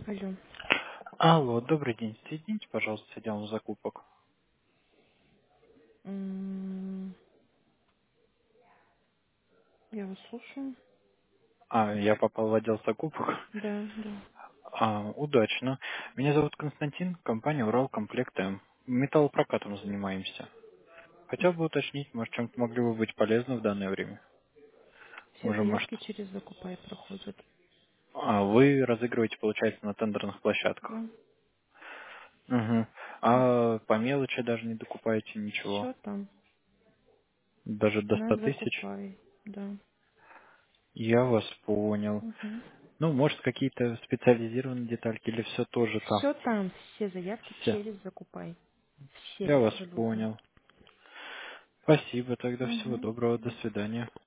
Алло. Алло, добрый день. Соедините, пожалуйста, с отделом закупок. М, Я вас слушаю. Я попал в отдел закупок. Да, да. Удачно. Меня зовут Константин, компания Уралкомплект М. Металлопрокатом занимаемся. Хотел бы уточнить, может, чем-то могли бы быть полезны в данное время. Все Уже, может, заявки через Закупай проходят. вы разыгрываете, получается, на тендерных площадках. Да. Угу. А по мелочи даже не докупаете ничего. Все там. Даже до На 100 тысяч. Закупай. Да. Я вас понял. Угу. Ну, может, какие-то специализированные детальки или все тоже там. Все там. Все заявки Все. через Закупай. Все Я вас абсолютно. понял. Спасибо, тогда всего Угу. доброго, до свидания.